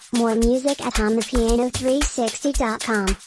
More music at HonThePiano360.com.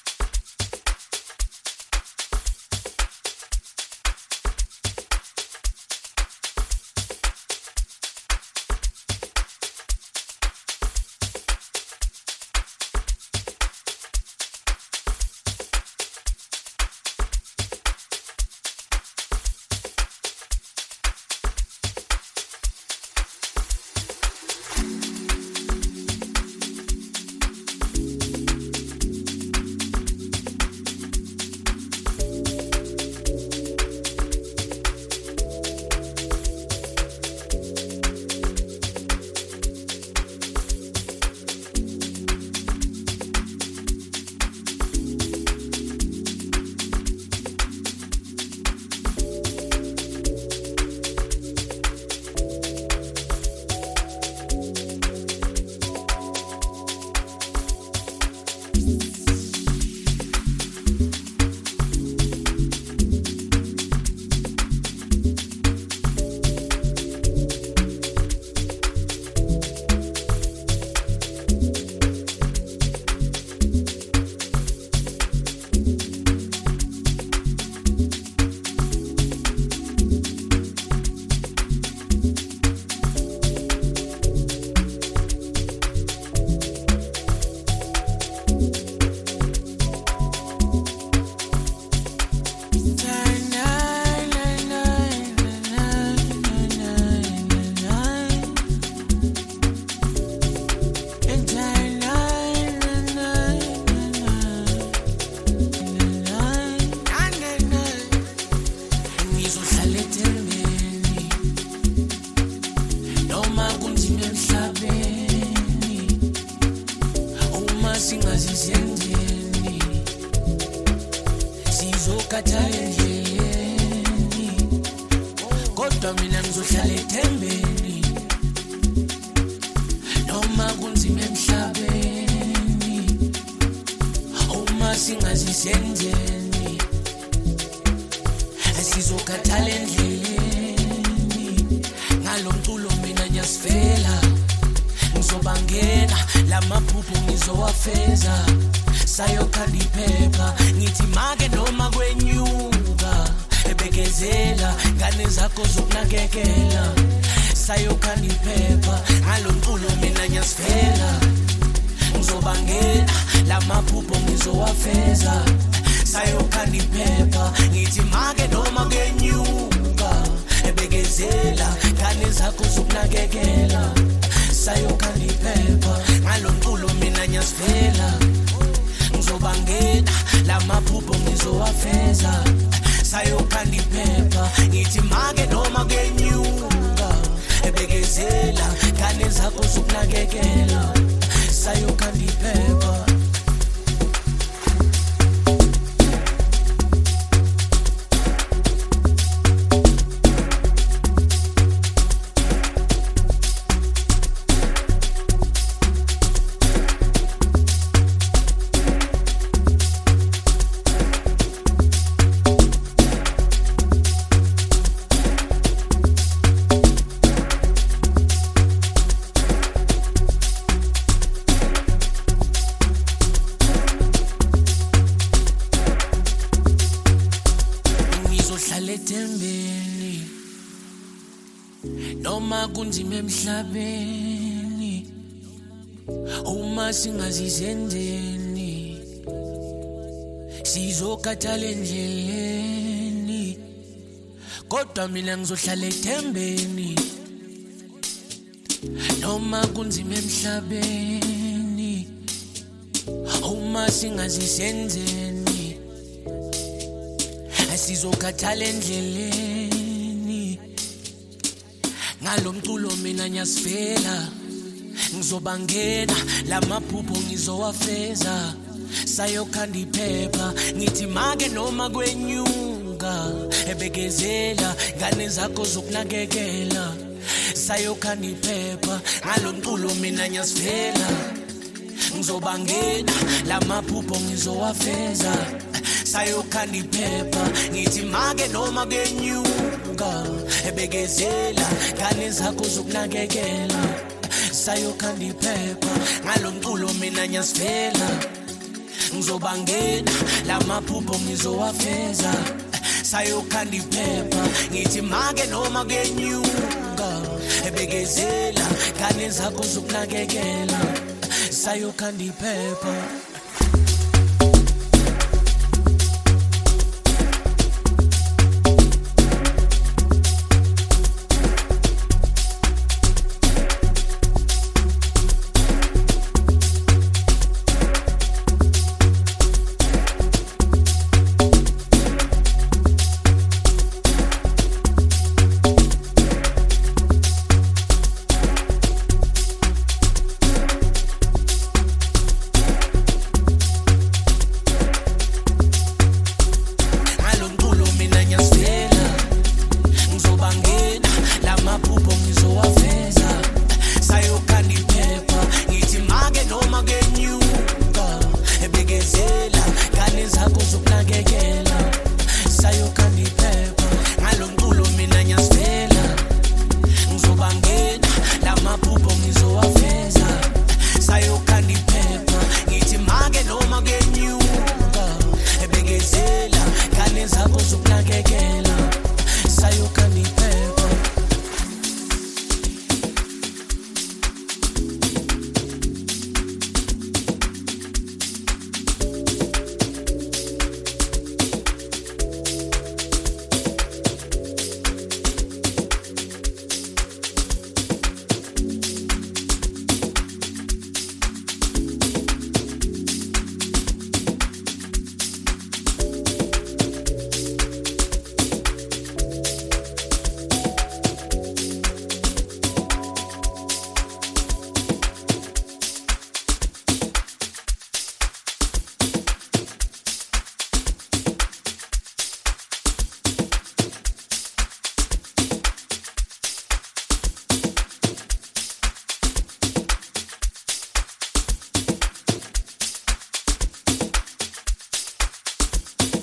Singazizendeni sizokathala endleleni kodwa mina ngizohlala ethembeni noma kunzima emhlabeni uma singazizendeni sizokathala endleleni ngalomculo mina nyasifela ngizobangena lamaphupho ngizowafeza sayokhanda iphepha ngithi make noma kwenyuka ebekezela ngane zakho zokunakekela sayokhanda iphepha ngalomculo mina nyasifela ngizobangena lamaphupho ngizowafeza sayokhanda iphepha ngithi make noma kwenyuka ebekezela ngane zakho zokunakekela sayokhanda iphepha ngalo mculo mina nyasivela ngizobangena lamaphupho ngizowafeza sayokhanda iphepha ngithi make noma kuyenyuka ebekezela kane zakho zokunakekela sayokhanda iphepha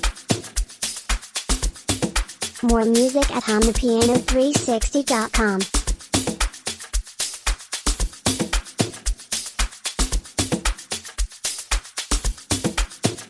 More music at HondaPiano360.com.